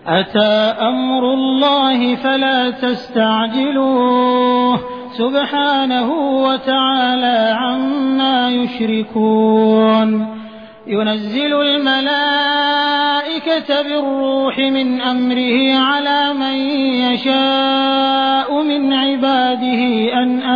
أتى أمر الله فلا تستعجلوه سبحانه وتعالى عما يشركون. ينزل الملائكة بالروح من أمره على من يشاء من عباده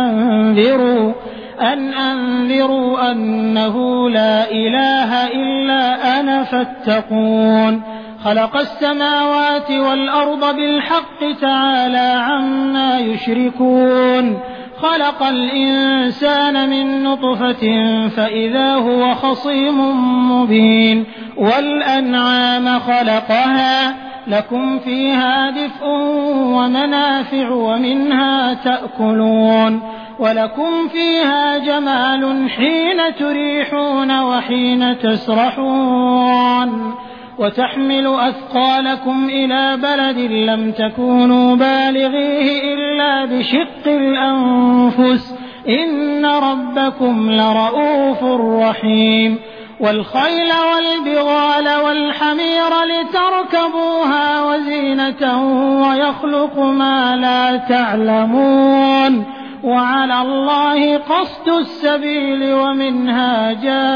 أن أنذروا أنه لا إله إلا أنا فاتقون. خلق السماوات والأرض بالحق تعالى عما يشركون. خلق الإنسان من نطفة فإذا هو خصيم مبين. والأنعام خلقها لكم فيها دفء ومنافع ومنها تأكلون ولكم فيها جمال حين تريحون وحين تسرحون. وتحمل أثقالكم إلى بلد لم تكونوا بالغيه إلا بشق الأنفس إن ربكم لرؤوف رحيم. والخيل والبغال والحمير لتركبوها وزينة ويخلق ما لا تعلمون وعلى الله قصد السبيل ومنها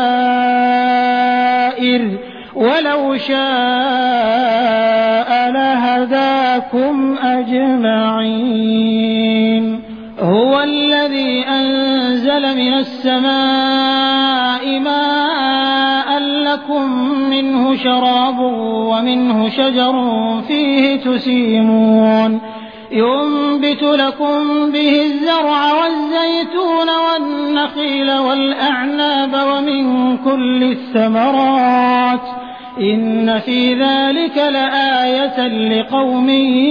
جائر ولو شاء لهداكم أجمعين. هو الذي أنزل من السماء ماء لكم منه شراب ومنه شجر فيه تسيمون. ينبت لكم به الزرع والزيتون والنخيل والأعناب ومن كل الثمرات إن في ذلك لآية لقوم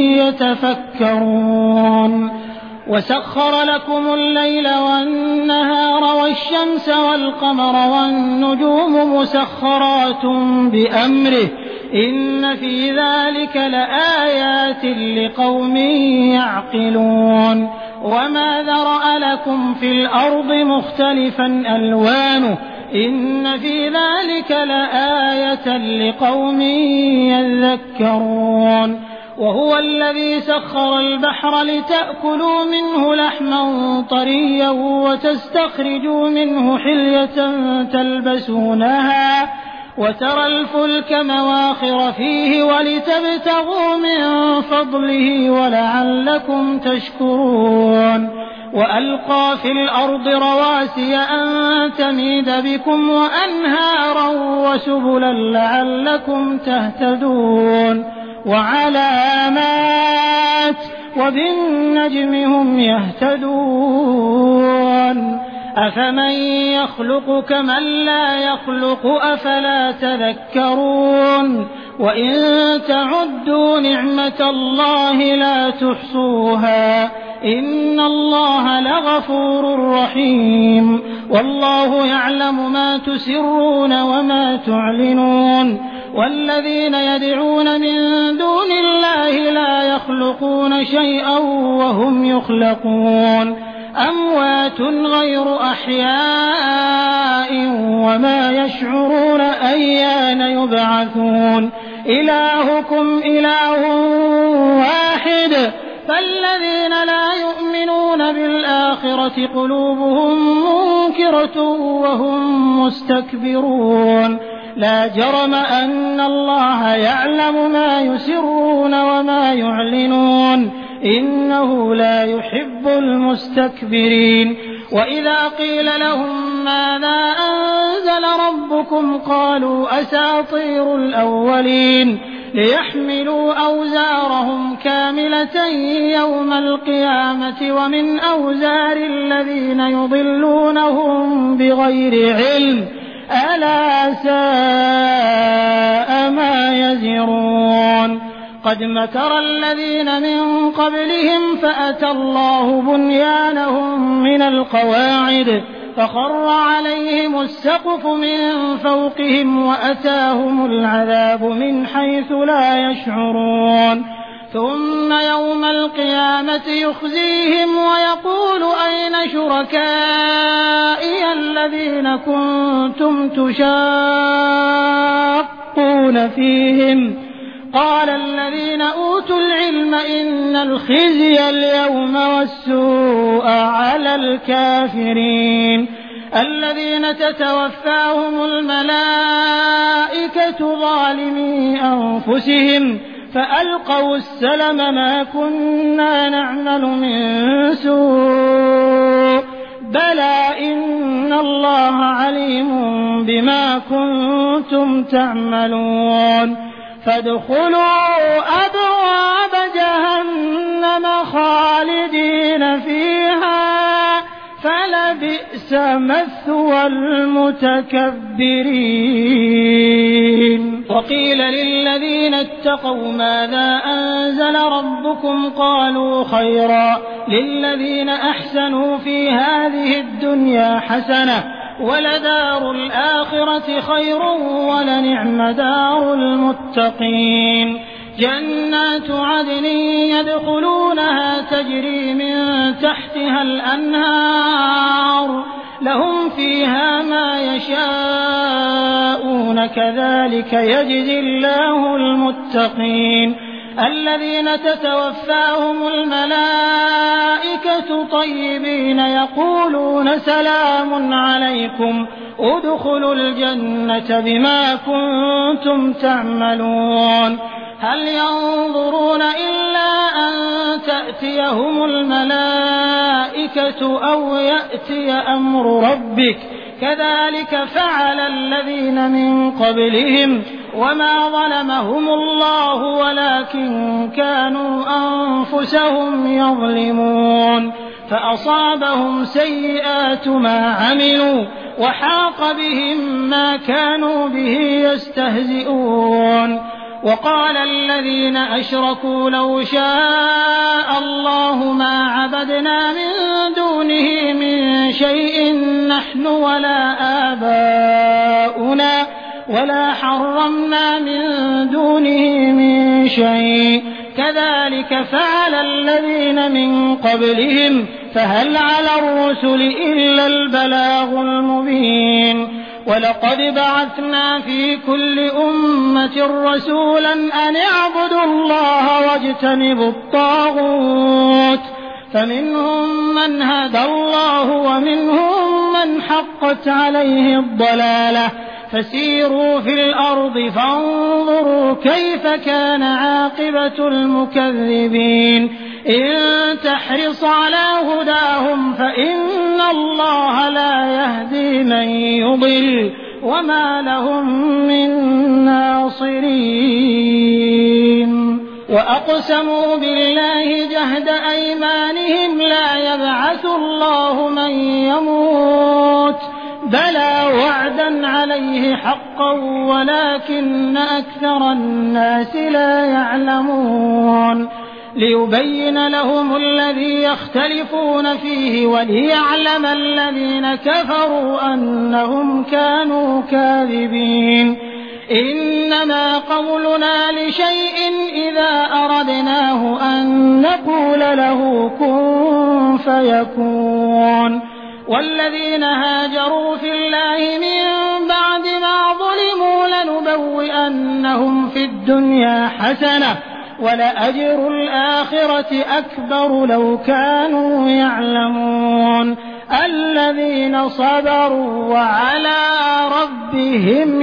يتفكرون. وسخر لكم الليل والنهار والشمس والقمر والنجوم مسخرات بأمره إن في ذلك لآيات لقوم يعقلون. وما ذرأ لكم في الأرض مختلفا ألوانه إن في ذلك لآية لقوم يذكرون. وهو الذي سخر البحر لتأكلوا منه لحما طريا وتستخرجوا منه حلية تلبسونها وترى الفلك مواخر فيه ولتبتغوا من فضله ولعلكم تشكرون. وألقى في الأرض رواسي أن تميد بكم وأنهارا وسبلا لعلكم تهتدون. وعلامات وبالنجم هم يهتدون. أفمن يخلق كمن لا يخلق أفلا تذكرون. وإن تعدوا نعمة الله لا تحصوها إن الله لغفور رحيم. والله يعلم ما تسرون وما تعلنون. والذين يدعون من دون الله لا يخلقون شيئا وهم يخلقون أموات غير أحياء وما يشعرون أيان يبعثون. إلهكم إله واحد فالذين لا يؤمنون بالآخرة قلوبهم منكرة وهم مستكبرون. لا جرم أن الله يعلم ما يسرون وما يعلنون إنه لا يحب المستكبرين. وإذا قيل لهم ماذا أنزل ربكم قالوا أساطير الأولين ليحملوا أوزارهم كاملة يوم القيامة ومن أوزار الذين يضلونهم بغير علم ألا ساء ما يزرون. قد مكر الذين من قبلهم فأتى الله بنيانهم من القواعد فخر عليهم السقف من فوقهم وأتاهم العذاب من حيث لا يشعرون. ثم يوم القيامة يخزيهم ويقول أين شركائي الذين كنتم تشاقون فيهم قال الذين أوتوا العلم إن الخزي اليوم والسوء على الكافرين الذين تتوفاهم الملائكة ظالمي أنفسهم فألقوا السلم ما كنا نعمل من سوء بلى إن الله عليم بما كنتم تعملون فادخلوا أبواب جهنم خالدين فيها فلبئس مثوى المتكبرين وقيل للذين اتقوا ماذا أنزل ربكم قالوا خيرا للذين أحسنوا في هذه الدنيا حسنة ولدار الآخرة خير ولنعم دار المتقين جنات عدن يدخلونها تجري من تحتها الأنهار لهم فيها ما يشاءون كذلك يجزي الله المتقين الذين تتوفاهم الملائكة طيبين يقولون سلام عليكم ادخلوا الجنة بما كنتم تعملون هل ينظرون إلا أن تأتيهم الملائكة أو يأتي أمر ربك كذلك فعل الذين من قبلهم وما ظلمهم الله ولكن كانوا أنفسهم يظلمون فأصابهم سيئات ما عملوا وحاق بهم ما كانوا به يستهزئون وقال الذين أشركوا لو شاء الله ما عبدنا من دونه من شيء نحن ولا آباؤنا ولا حرمنا من دونه من شيء كذلك فعل الذين من قبلهم فهل على الرسل إلا البلاغ المبين ولقد بعثنا في كل أمة رسولا أن اعبدوا الله واجتنبوا الطاغوت فمنهم من هدى الله ومنهم من حقت عليه الضلالة فسيروا في الأرض فانظروا كيف كان عاقبة المكذبين إن تحرص على هداهم فإن الله لا يهدي من يضل وما لهم من ناصرين وأقسموا بالله جهد أيمانهم لا يبعث الله من يموت بلى وعدا عليه حقا ولكن أكثر الناس لا يعلمون ليبين لهم الذي يختلفون فيه وليعلم الذين كفروا أنهم كانوا كاذبين إنما قولنا لشيء إذا أردناه أن نقول له كن فيكون والذين هاجروا في الله من بعد ما ظلموا لنبوئنهم في الدنيا حسنة ولأجر الآخرة أكبر لو كانوا يعلمون الذين صبروا وعلى ربهم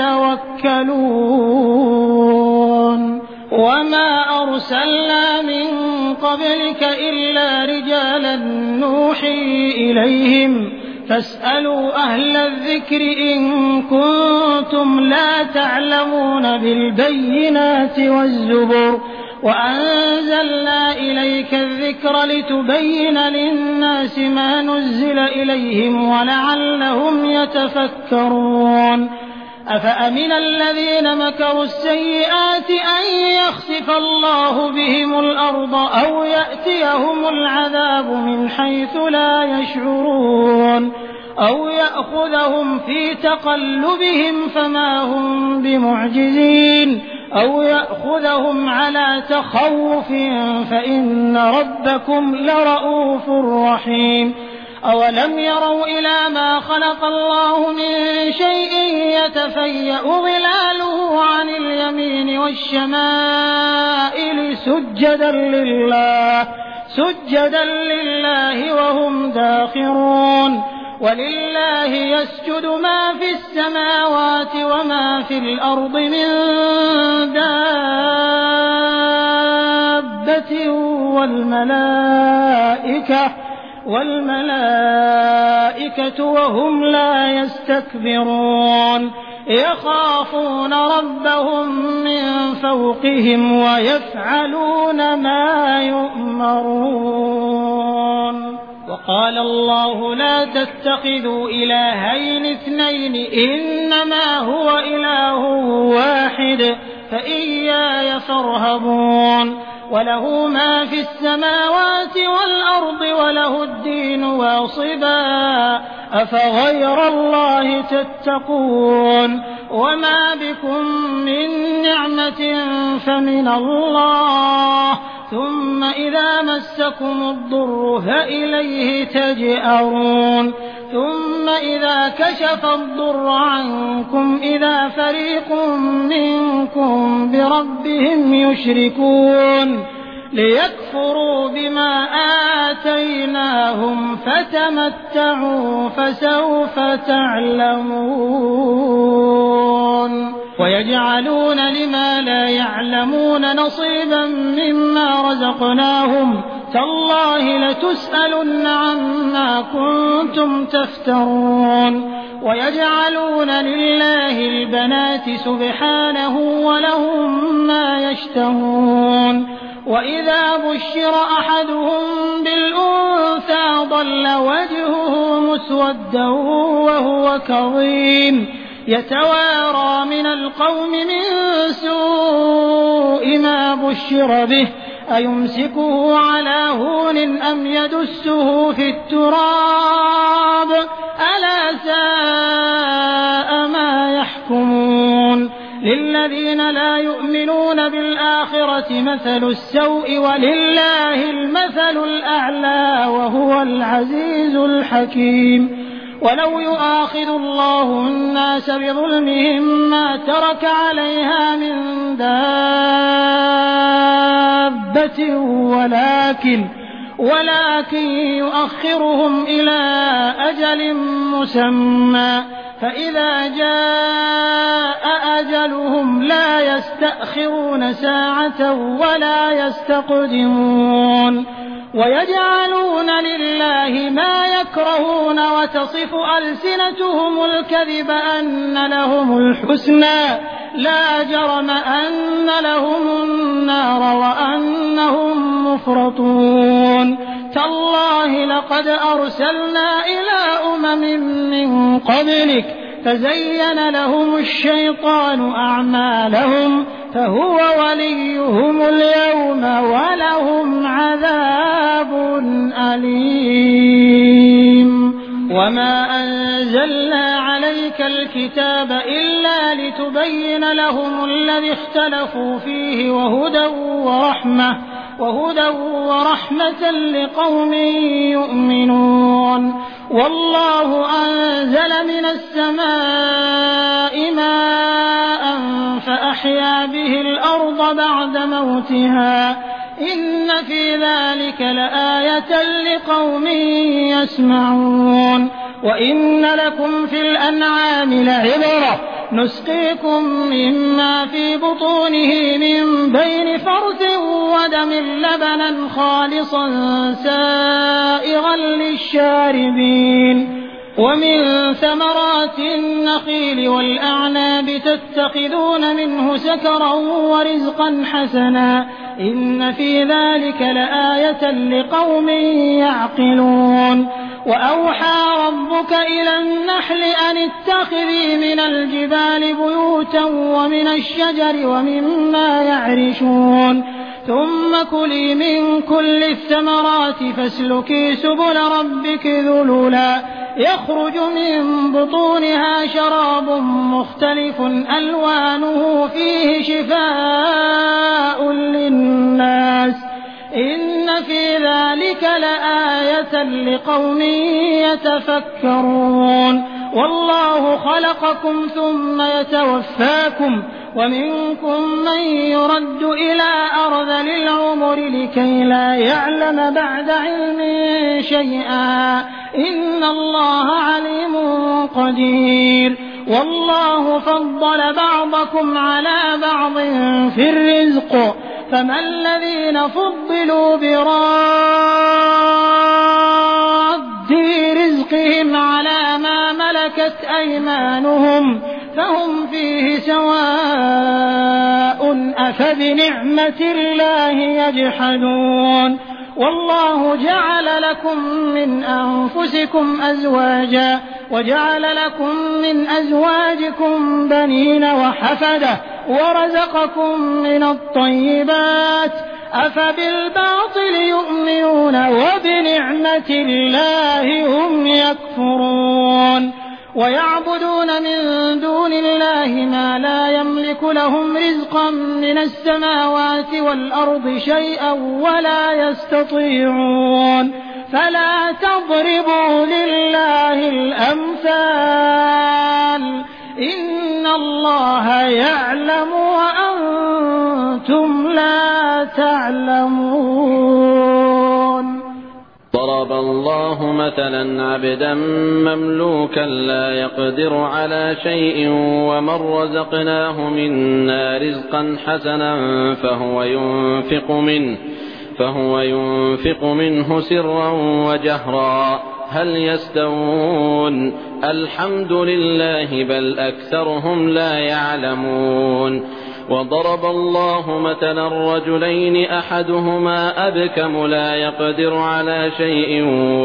يتوكلون وما أرسلنا من قبلك إلا رجالا نوحي إليهم فاسألوا أهل الذكر إن كنتم لا تعلمون بالبينات والزبر وأنزلنا إليك الذكر لتبين للناس ما نزل إليهم ولعلهم يتفكرون أفأمن الذين مكروا السيئات أن يخسف الله بهم الأرض أو يأتيهم العذاب من حيث لا يشعرون أو يأخذهم في تقلبهم فما هم بمعجزين أو يأخذهم على تخوف فإن ربكم لرؤوف رحيم أولم يروا إلى ما خلق الله من شيء يتفيأ ظلاله عن اليمين والشمائل سجدا لله وهم داخرون ولله يسجد ما في السماوات وما في الأرض من دابة والملائكة وهم لا يستكبرون يخافون ربهم من فوقهم ويفعلون ما يؤمرون. وقال الله لا تتخذوا إلهين اثنين إنما هو إله واحد فإياي فارهبون وله ما في السماوات والأرض وله الدين واصبا أفغير الله تتقون وما بكم من نعمة فمن الله ثم إذا مسكم الضر فإليه تجأرون ثم إذا كشف الضر عنكم إذا فريق منكم بربهم يشركون ليكفروا بما آتيناهم فتمتعوا فسوف تعلمون ويجعلون لما لا يعلمون نصيبا مما رزقناهم تالله لتسألن عما كنتم تفترون ويجعلون لله البنات سبحانه ولهم ما يشتهون وإذا بشر أحدهم بالأنثى ظل وجهه مسودا وهو كظيم يتوارى من القوم من سوء ما بشر به أيمسكه على هون أم يدسه في التراب ألا ساء ما يحكمون للذين لا يؤمنون بالآخرة مثل السوء ولله المثل الأعلى وهو العزيز الحكيم ولو يؤاخذ الله الناس بظلمهم ما ترك عليها من دابة ولكن يؤخرهم إلى أجل مسمى فإذا جاء أجلهم لا يستأخرون ساعة ولا يستقدمون ويجعلون لله ما يكرهون وتصف ألسنتهم الكذب أن لهم الحسنى لا جرم أن لهم النار وأنهم مفرطون تالله لقد أرسلنا إلى أمم من قبلك فزين لهم الشيطان أعمالهم فهو وليهم اليوم ولهم عذاب أليم وما أنزلنا عليك الكتاب إلا لتبين لهم الذي اختلفوا فيه وهدى ورحمة لقوم يؤمنون والله أنزل من السماء ماء فأحيا به الأرض بعد موتها إن في ذلك لآية لقوم يسمعون وإن لكم في الأنعام لعبرة نسقيكم مما في بطونه من بين فرث ودم لبنا خالصا سائغا للشاربين ومن ثمرات النخيل والأعناب تتخذون منه سكرا ورزقا حسنا إن في ذلك لآية لقوم يعقلون وأوحى ربك إلى النحل أن اتخذي من الجبال بيوتا ومن الشجر ومما يعرشون ثم كلي من كل الثمرات فاسلكي سبل ربك ذللا يخرج من بطونها شراب مختلف ألوانه فيه شفاء للناس إن في ذلك لآية لآية لقوم يتفكرون. والله خلقكم ثم يتوفاكم ومنكم من يرد إلى أرذل العمر لكي لا يعلم بعد علم شيئا إن الله عليم قدير. والله فضل بعضكم على بعض في الرزق فما الذين فضلوا براد رزقهم على ما ملكت أيمانهم فهم فيه سواء أفبنعمة الله يجحدون. والله جعل لكم من أنفسكم أزواجا وجعل لكم من أزواجكم بنين وحفدة ورزقكم من الطيبات أفبالباطل يؤمنون وبنعمة الله هم يكفرون. ويعبدون من دون الله ما لا يملك لهم رزقا من السماوات والأرض شيئا ولا يستطيعون فلا تضربوا لله الأمثال إن الله يعلم وأنتم لا تعلمون. ضرب الله مثلا عبدا مملوكا لا يقدر على شيء ومن رزقناه منا رزقا حسنا فهو ينفق منه سرا وجهرا هل يستوون الحمد لله بل أكثرهم لا يعلمون. وضرب الله مثلا رجلين أحدهما أبكم لا يقدر على شيء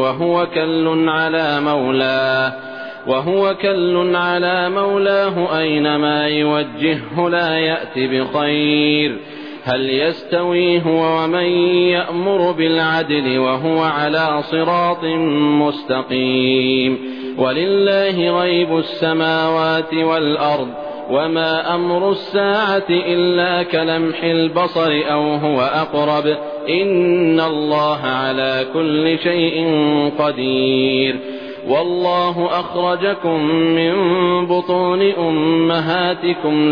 وهو كل على مولاه أينما يوجهه لا يأتي بخير هل يستوي هو ومن يأمر بالعدل وهو على صراط مستقيم. ولله غيب السماوات والأرض وما أمر الساعة إلا كلمح البصر أو هو أقرب إن الله على كل شيء قدير. والله أخرجكم من بطون أمهاتكم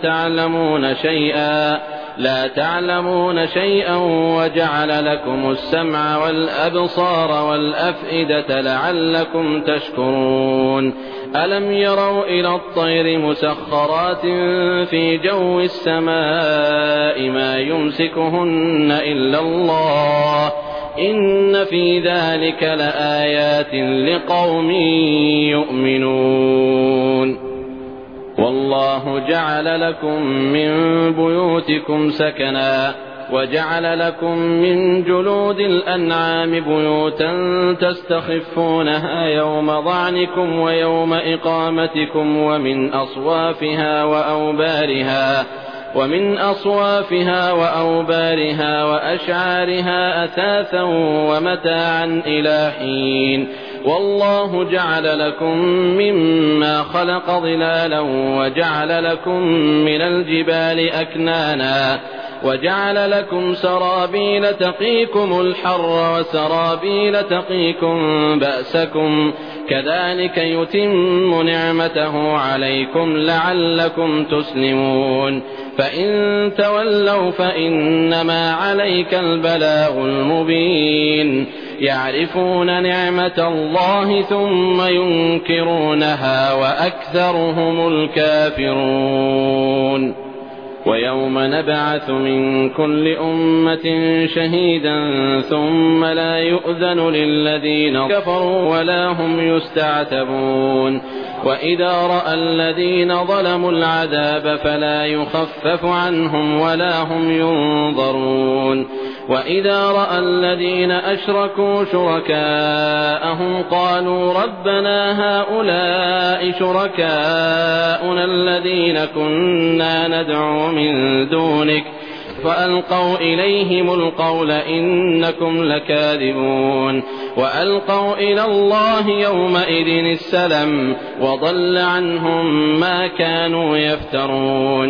لا تعلمون شيئا وجعل لكم السمع والأبصار والأفئدة لعلكم تشكرون. ألم يروا إلى الطير مسخرات في جو السماء ما يمسكهن إلا الله إن في ذلك لآيات لقوم يؤمنون. والله جعل لكم من بيوتكم سكنا وجعل لكم من جلود الأنعام بيوتا تستخفونها يوم ضعنكم ويوم إقامتكم ومن أصوافها وأوبارها وأشعارها أثاثا ومتاعا إلى حين. والله جعل لكم مما خلق ظلالا وجعل لكم من الجبال أكنانا وجعل لكم سرابيل تقيكم الحر وسرابيل تقيكم بأسكم كذلك يتم نعمته عليكم لعلكم تسلمون. فإن تولوا فإنما عليك البلاغ المبين. يعرفون نعمة الله ثم ينكرونها وأكثرهم الكافرون. ويوم نبعث من كل أمة شهيدا ثم لا يؤذن للذين كفروا ولا هم يستعتبون. وإذا رأى الذين ظلموا العذاب فلا يخفف عنهم ولا هم ينظرون. وإذا رأى الذين أشركوا شركاءهم قالوا ربنا هؤلاء شركاؤنا الذين كنا ندعو من دونك فألقوا إليهم القول إنكم لكاذبون. وألقوا إلى الله يومئذ السلم وضل عنهم ما كانوا يفترون.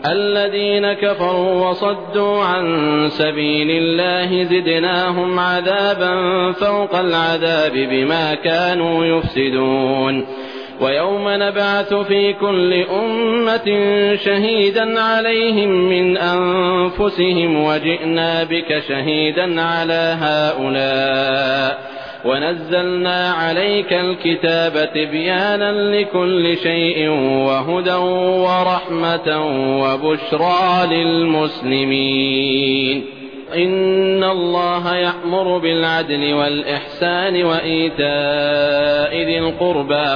الذين كفروا وصدوا عن سبيل الله زدناهم عذابا فوق العذاب بما كانوا يفسدون ويوم نبعث في كل أمة شهيدا عليهم من أنفسهم وجئنا بك شهيدا على هؤلاء ونزلنا عليك الكتاب تبيانا لكل شيء وهدى ورحمة وبشرى للمسلمين إن الله يأمر بالعدل والإحسان وإيتاء ذي القربى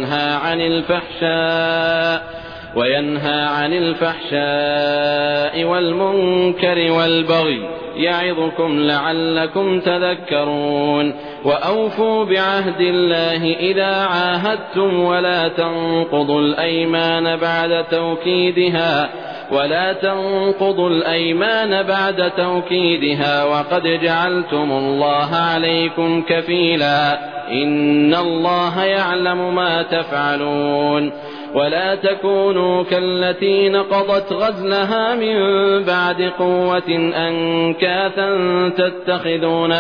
وينهى عن الفحشاء والمنكر والبغي يعظكم لعلكم تذكرون وأوفوا بعهد الله إذا عاهدتم ولا تنقضوا الأيمان بعد توكيدها وقد جعلتم الله عليكم كفيلا إن الله يعلم ما تفعلون ولا تكونوا كالتي نقضت غزلها من بعد قوة أنكاثا تتخذون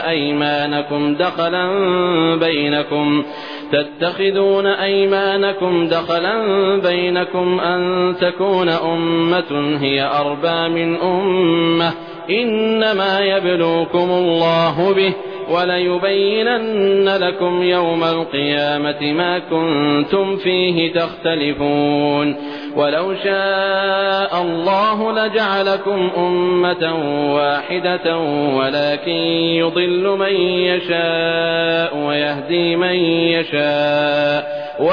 أيمانكم دخلا بينكم أن تكون أمة هي أربى من أمة إنما يبلوكم الله به وليبينن لكم يوم القيامة ما كنتم فيه تختلفون ولو شاء الله لجعلكم أمة واحدة ولكن يضل من يشاء ويهدي من يشاء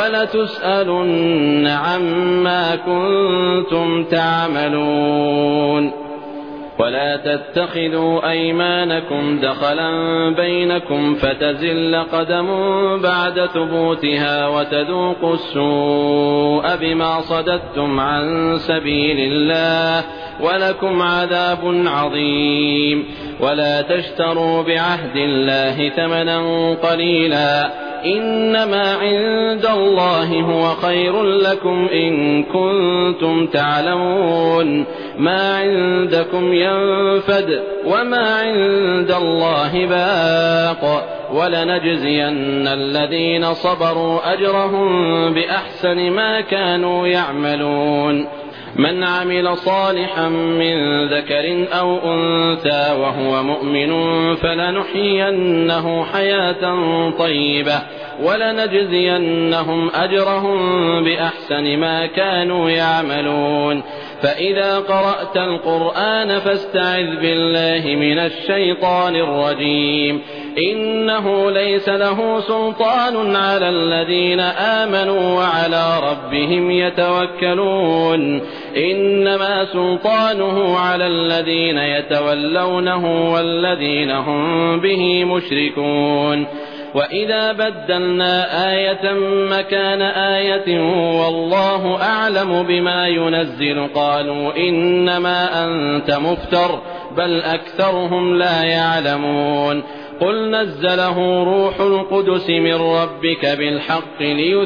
ولتسألن عما كنتم تعملون ولا تتخذوا أيمانكم دخلا بينكم فتزل قدم بعد ثبوتها وتذوقوا السوء بما صددتم عن سبيل الله ولكم عذاب عظيم ولا تشتروا بعهد الله ثمنا قليلا إنما عند الله هو خير لكم إن كنتم تعلمون ما عندكم ينفد وما عند الله باق ولنجزين الذين صبروا أجرهم بأحسن ما كانوا يعملون من عمل صالحا من ذكر أو أنثى وهو مؤمن فلنحيينه حياة طيبة ولنجزينهم أجرهم بأحسن ما كانوا يعملون فإذا قرأت القرآن فاستعذ بالله من الشيطان الرجيم إنه ليس له سلطان على الذين آمنوا وعلى ربهم يتوكلون إنما سلطانه على الذين يتولونه والذين هم به مشركون وإذا بدلنا آية مكان آية والله أعلم بما ينزل قالوا إنما أنت مفتر بل أكثرهم لا يعلمون قل نزله روح القدس من ربك بالحق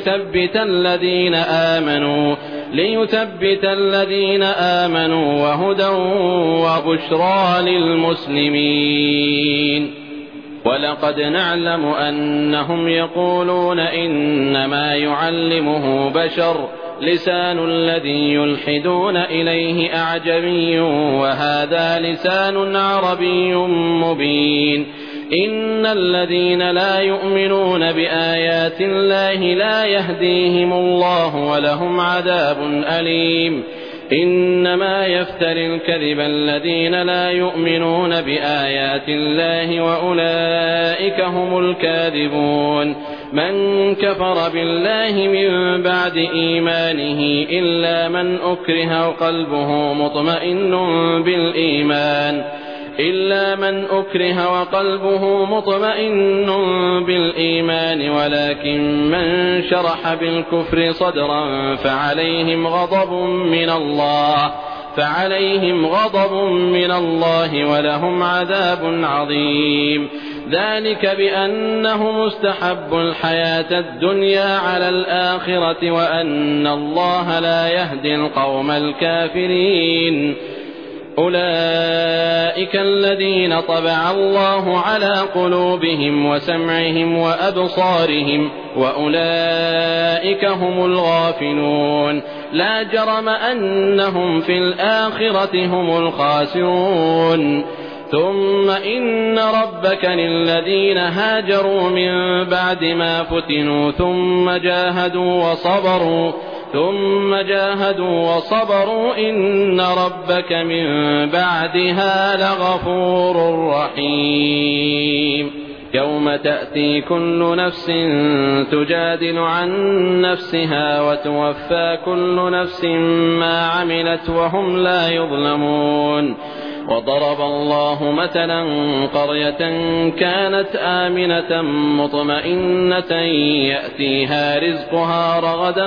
ليثبت الذين آمنوا وهدى وبشرى للمسلمين ولقد نعلم أنهم يقولون إنما يعلمه بشر لسان الذي يلحدون إليه أعجمي وهذا لسان عربي مبين إن الذين لا يؤمنون بآيات الله لا يهديهم الله ولهم عذاب أليم إنما يفتري الكذب الذين لا يؤمنون بآيات الله وأولئك هم الكاذبون من كفر بالله من بعد إيمانه إلا من أكره وقلبه مطمئن بالإيمان ولكن من شرح بالكفر صدرا فعليهم غضب من الله ولهم عذاب عظيم ذلك بأنهم استحبوا الحياة الدنيا على الآخرة وأن الله لا يهدي القوم الكافرين. أولئك الذين طبع الله على قلوبهم وسمعهم وأبصارهم وأولئك هم الغافلون. لا جرم أنهم في الآخرة هم الخاسرون. ثم إن ربك للذين هاجروا من بعد ما فتنوا ثم جاهدوا وصبروا إن ربك من بعدها لغفور رحيم. يوم تأتي كل نفس تجادل عن نفسها وتوفى كل نفس ما عملت وهم لا يظلمون. وضرب الله مثلا قرية كانت آمنة مطمئنة يأتيها رزقها رغدا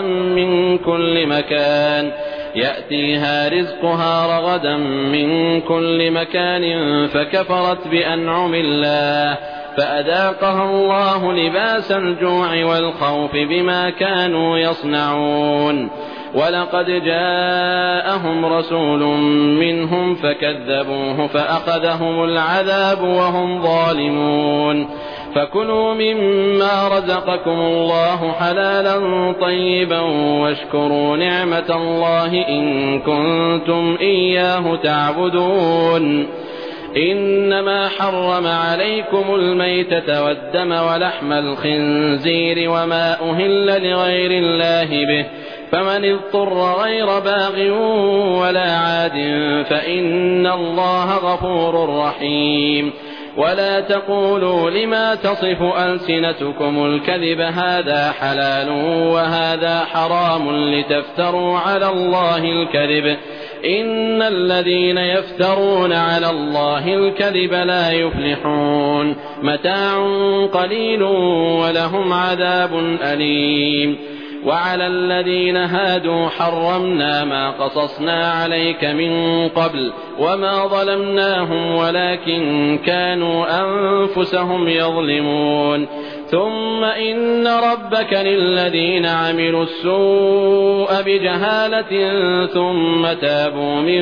من كل مكان فكفرت بأنعم الله فأذاقها الله لباس الجوع والخوف بما كانوا يصنعون. ولقد جاءهم رسول منهم فكذبوه فأخذهم العذاب وهم ظالمون. فكلوا مما رزقكم الله حلالا طيبا واشكروا نعمة الله إن كنتم إياه تعبدون. إنما حرم عليكم الميتة والدم ولحم الخنزير وما أهل لغير الله به فمن اضطر غير باغ ولا عاد فإن الله غفور رحيم. ولا تقولوا لما تصف ألسنتكم الكذب هذا حلال وهذا حرام لتفتروا على الله الكذب إن الذين يفترون على الله الكذب لا يفلحون. متاع قليل ولهم عذاب أليم. وعلى الذين هادوا حرمنا ما قصصنا عليك من قبل وما ظلمناهم ولكن كانوا أنفسهم يظلمون. ثم إن ربك للذين عملوا السوء بجهالة ثم تابوا من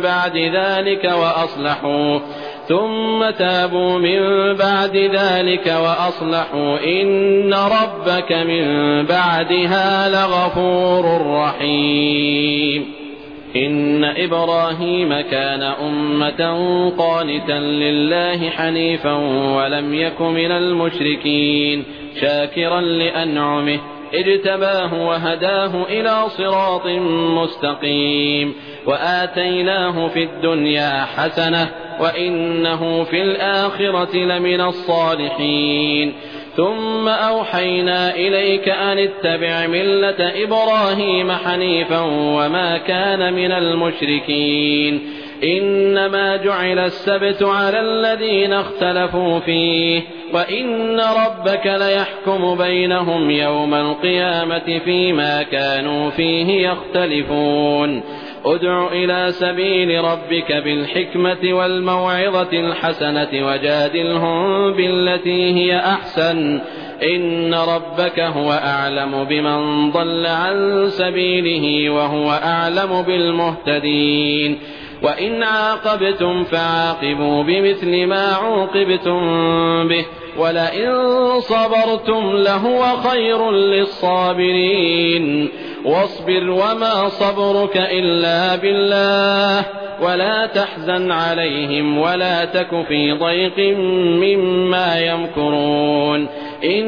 بعد ذلك وأصلحوا إن ربك من بعدها لغفور رحيم. إن إبراهيم كان أمة قانتا لله حنيفا ولم يك من المشركين شاكرا لأنعمه اجتباه وهداه إلى صراط مستقيم. وآتيناه في الدنيا حسنة وإنه في الآخرة لمن الصالحين. ثم أوحينا إليك أن اتبع ملة إبراهيم حنيفا وما كان من المشركين. إنما جعل السبت على الذين اختلفوا فيه وإن ربك ليحكم بينهم يوم القيامة فيما كانوا فيه يختلفون. ادع إلى سبيل ربك بالحكمة والموعظة الحسنة وجادلهم بالتي هي أحسن إن ربك هو أعلم بمن ضل عن سبيله وهو أعلم بالمهتدين. وإن عاقبتم فعاقبوا بمثل ما عوقبتم به ولئن صبرتم لهو خير للصابرين. واصبر وما صبرك إلا بالله ولا تحزن عليهم ولا تك في ضيق مما يمكرون.